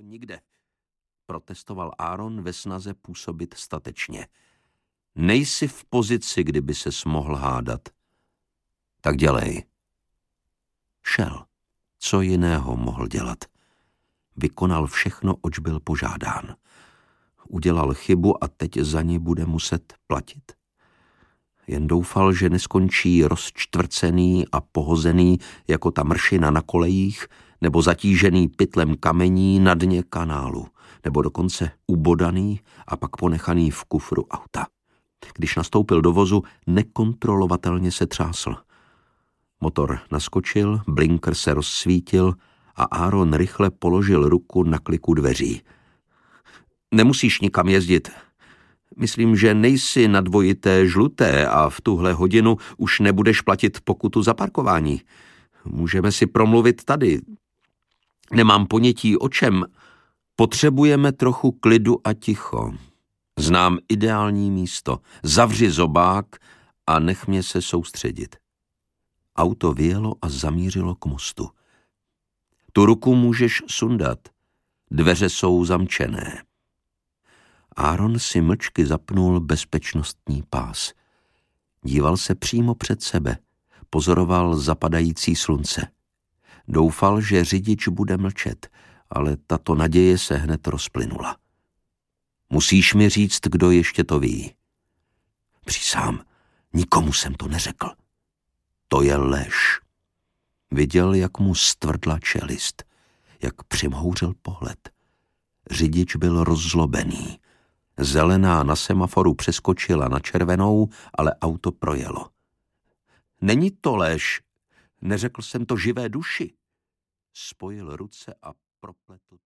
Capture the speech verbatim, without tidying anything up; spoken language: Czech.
nikde, protestoval Aaron ve snaze působit statečně. Nejsi v pozici, kdyby ses mohl hádat. Tak dělej. Šel. Co jiného mohl dělat? Vykonal všechno, oč byl požádán. Udělal chybu a teď za ní bude muset platit. Jen doufal, že neskončí rozčtvrcený a pohozený jako ta mršina na kolejích, nebo zatížený pytlem kamení na dně kanálu, nebo dokonce ubodaný a pak ponechaný v kufru auta. Když nastoupil do vozu, nekontrolovatelně se třásl. Motor naskočil, blinker se rozsvítil a Aaron rychle položil ruku na kliku dveří. Nemusíš nikam jezdit. Myslím, že nejsi na dvojité žluté a v tuhle hodinu už nebudeš platit pokutu za parkování. Můžeme si promluvit tady. Nemám ponětí o čem. Potřebujeme trochu klidu a ticho. Znám ideální místo. Zavři zobák a nech mě se soustředit. Auto vyjelo a zamířilo k mostu. Tu ruku můžeš sundat. Dveře jsou zamčené. Aaron si mlčky zapnul bezpečnostní pás. Díval se přímo před sebe. Pozoroval zapadající slunce. Doufal, že řidič bude mlčet, ale tato naděje se hned rozplynula. Musíš mi říct, kdo ještě to ví. Přísám, nikomu jsem to neřekl. To je lež. Viděl, jak mu stvrdla čelist, jak přimhouřil pohled. Řidič byl rozzlobený. Zelená na semaforu přeskočila na červenou, ale auto projelo. Není to lež. Neřekl jsem to živé duši. Spojil ruce a propletl.